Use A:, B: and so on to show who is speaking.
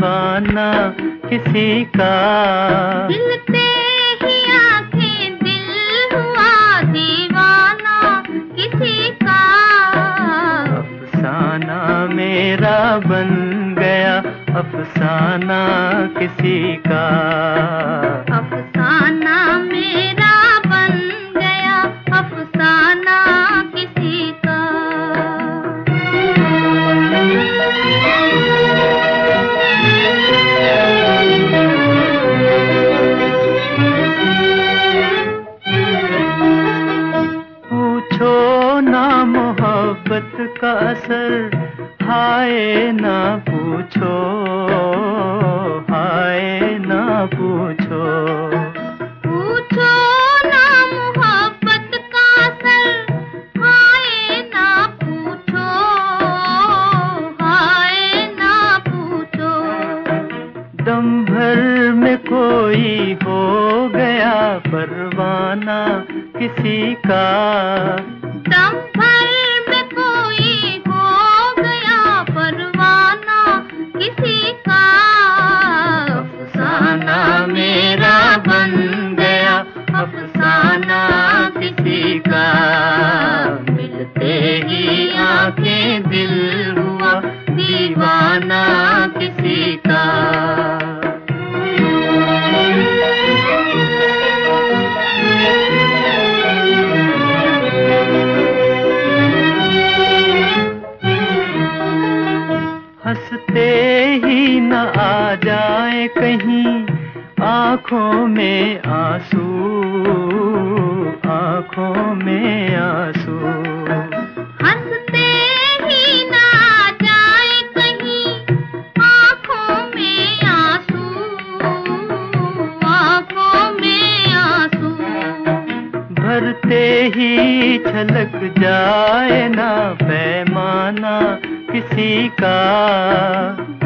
A: दीवाना किसी का।
B: मिलते ही आंखें दिल हुआ दीवाना किसी का।
A: अफसाना मेरा बन गया अफसाना किसी का।
B: अफसाना मेरा बन गया अफसाना किसी का।
A: पूछो ना मोहब्बत का असर हाय ना पूछो, हाय ना पूछो।
B: पूछो ना मोहब्बत का असर हाय ना पूछो, हाय ना पूछो।
A: दम भर में कोई हो गया परवाना किसी का।
B: दम भर में कोई हो गया परवाना किसी का।
A: अफसाना मेरा बन गया अफसाना किसी का। मिलते ही आंखें दिल हुआ दीवाना किसी का। हंसते ही न आ जाए कहीं आँखों में आंसू, आँखों में आंसू।
B: हंसते ही न आ जाए कहीं आँखों में आंसू, आँखों में आंसू।
A: भरते ही छलक जाए ना पैमाना किसी का।